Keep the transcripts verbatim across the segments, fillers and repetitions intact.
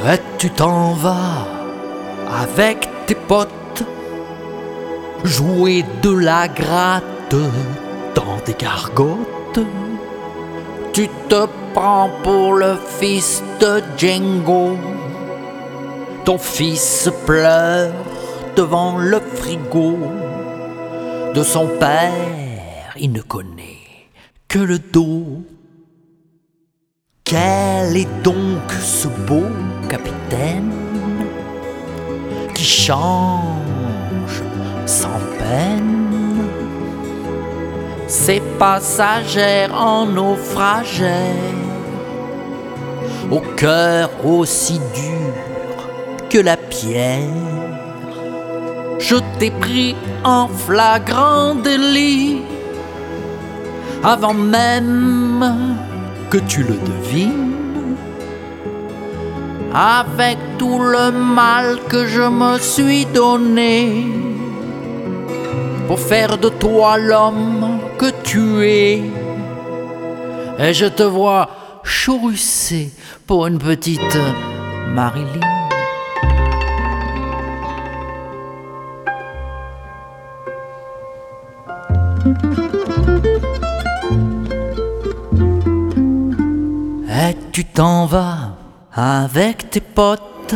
Et tu t'en vas avec tes potes jouer de la gratte dans des gargotes. Tu te prends pour le fils de Django. Ton fils pleure devant le frigo. De son père, il ne connaît que le dos. Quel est donc ce beau capitaine qui change sans peine ses passagères en naufragères, au cœur aussi dur que la pierre? Je t'ai pris en flagrant délit avant même que tu le devines, avec tout le mal que je me suis donné pour faire de toi l'homme que tu es. Et je te vois chourussé pour une petite Marilyn. Et tu t'en vas avec tes potes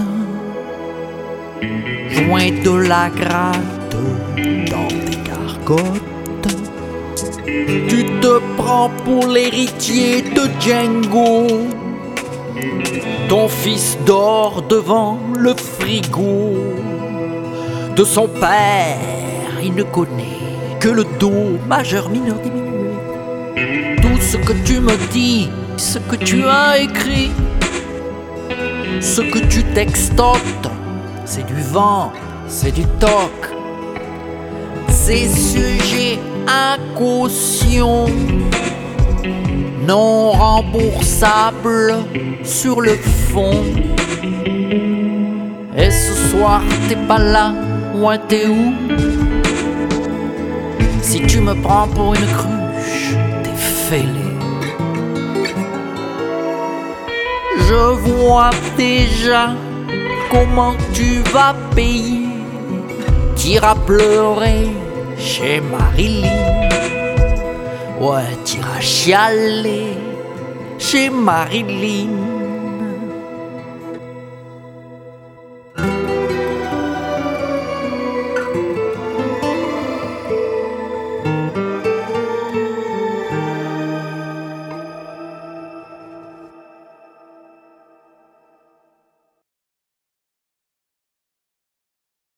joint de la gratte dans des gargotes. Tu te prends pour l'héritier de Django. Ton fils dort devant le frigo. De son père, il ne connaît que le do majeur, mineur, diminué. Tout ce que tu me dis, ce que tu as écrit, ce que tu textotes, c'est du vent, c'est du toc. C'est sujet à caution, non remboursable sur le fond. Et ce soir t'es pas là, ouais t'es où? Si tu me prends pour une cruche, t'es fêlé. Je vois déjà comment tu vas payer. T'iras pleurer chez Marilyn. Ouais, t'iras chialer chez Marilyn.